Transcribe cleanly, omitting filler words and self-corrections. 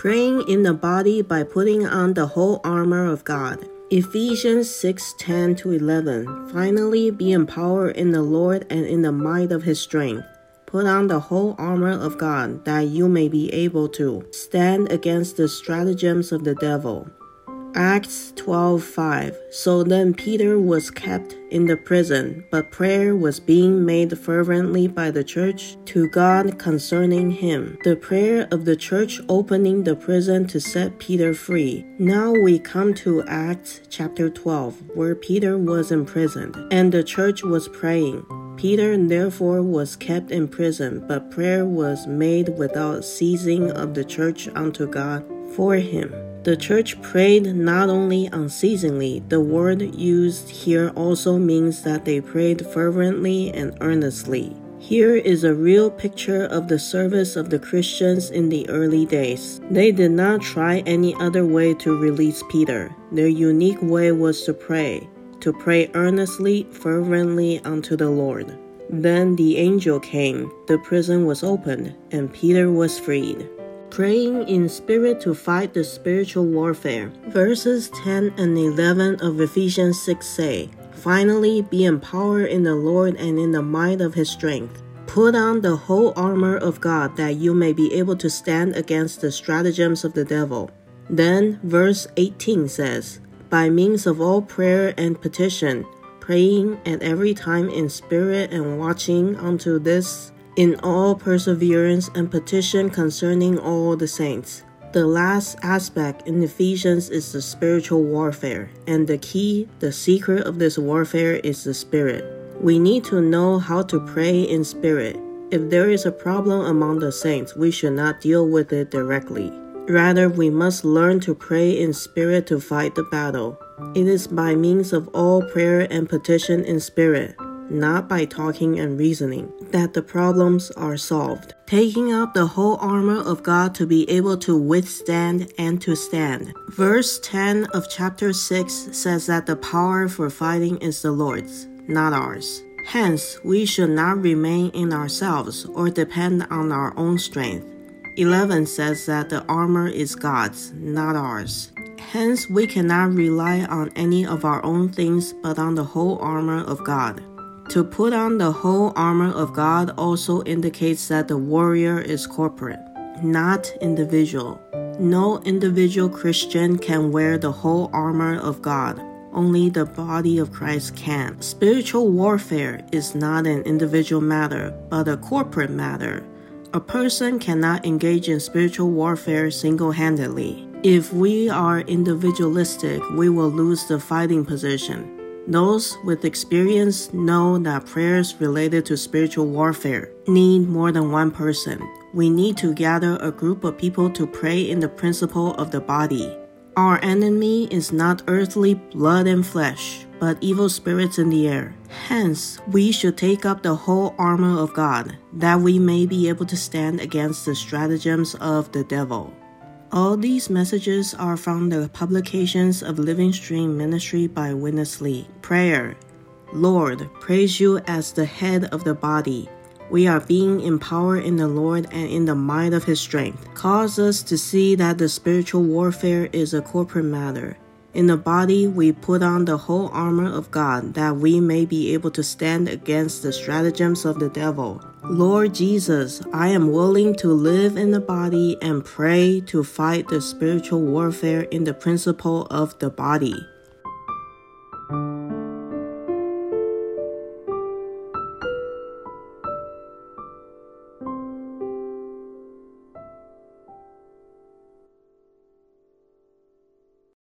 Praying in the body by putting on the whole armor of God. Ephesians 6:10-11. Finally, be empowered in the Lord and in the might of his strength. Put on the whole armor of God, that you may be able to stand against the stratagems of the devil. Acts 12:5. So then Peter was kept in the prison, but prayer was being made fervently by the church to God concerning him. The prayer of the church opening the prison to set Peter free. Now we come to Acts chapter 12, where Peter was imprisoned, and the church was praying. Peter therefore was kept in prison, but prayer was made without ceasing of the church unto God for him. The church prayed not only unceasingly, the word used here also means that they prayed fervently and earnestly. Here is a real picture of the service of the Christians in the early days. They did not try any other way to release Peter. Their unique way was to pray earnestly, fervently unto the Lord. Then the angel came, the prison was opened, and Peter was freed. Praying in spirit to fight the spiritual warfare. Verses 10 and 11 of Ephesians 6 say, Finally, be empowered in the Lord and in the might of his strength. Put on the whole armor of God, that you may be able to stand against the stratagems of the devil. Then verse 18 says, By means of all prayer and petition, praying at every time in spirit and watching unto this, in all perseverance and petition concerning all the saints. The last aspect in Ephesians is the spiritual warfare, and the key, the secret of this warfare is the spirit. We need to know how to pray in spirit. If there is a problem among the saints, we should not deal with it directly. Rather, we must learn to pray in spirit to fight the battle. It is by means of all prayer and petition in spirit, not by talking and reasoning, that the problems are solved. Taking up the whole armor of God to be able to withstand and to stand. Verse 10 of chapter 6 says that the power for fighting is the Lord's, not ours. Hence, we should not remain in ourselves or depend on our own strength. 11 says that the armor is God's, not ours. Hence, we cannot rely on any of our own things but on the whole armor of God. To put on the whole armor of God also indicates that the warrior is corporate, not individual. No individual Christian can wear the whole armor of God. Only the body of Christ can. Spiritual warfare is not an individual matter, but a corporate matter. A person cannot engage in spiritual warfare single-handedly. If we are individualistic, we will lose the fighting position. Those with experience know that prayers related to spiritual warfare need more than one person. We need to gather a group of people to pray in the principle of the body. Our enemy is not earthly blood and flesh, but evil spirits in the air. Hence, we should take up the whole armor of God, that we may be able to stand against the stratagems of the devil. All these messages are from the publications of Living Stream Ministry by Witness Lee. Prayer. Lord, praise you as the head of the body. We are being empowered in the Lord and in the might of his strength. Cause us to see that the spiritual warfare is a corporate matter. In the body, we put on the whole armor of God, that we may be able to stand against the stratagems of the devil. Lord Jesus, I am willing to live in the body and pray to fight the spiritual warfare in the principle of the body.